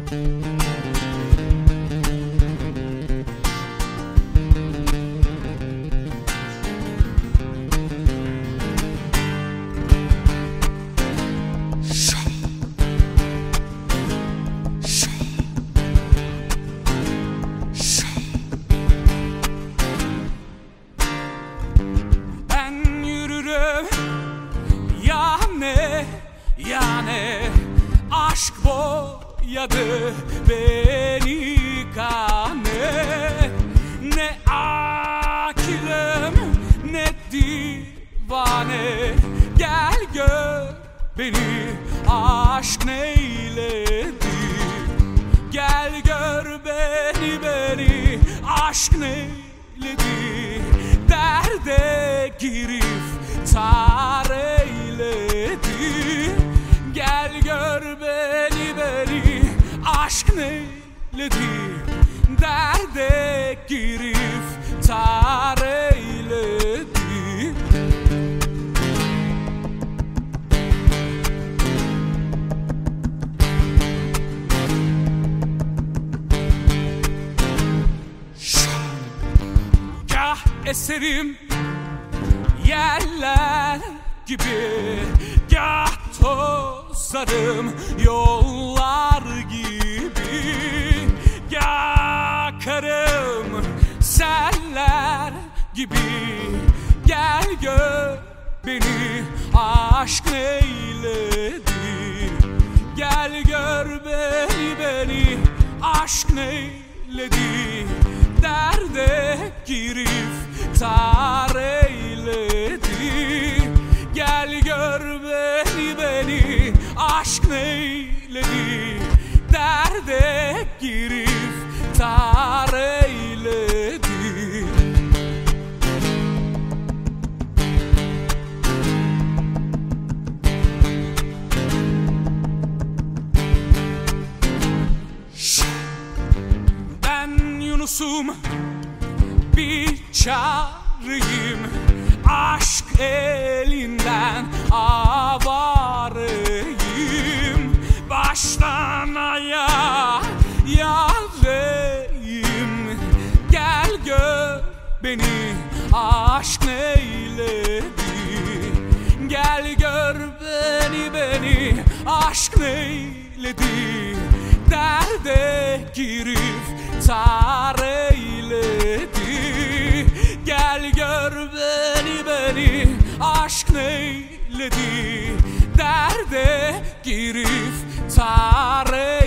Yani aşk boyadı beni kane. Ne akilim ne divane, gel gör beni aşk neyledi. Gel gör beni aşk neyledi. Derde giriftar eyledi. Gel gör beni aşk neyledi. Derde giriftar eyledi. Kah eserim yerler gibi, gah tozarım yollar gibi, gah akarım seller gibi. Gel gör beni aşk neyledi. Gel gör beni aşk neyledi. Derde giriftar eyledi. Gel gör beni aşk neyledi. Derde giriftar eyledi. Ben Yunus'um, bir çağrıyım, aşk elinden avareyim. Baştan ayağa yareyim. Gel gör beni aşk neyledi. Gel gör beni aşk neyledi. Derde giriftar eyledi. Gel gör beni aşk neyledi. Derde giriftar eyledi.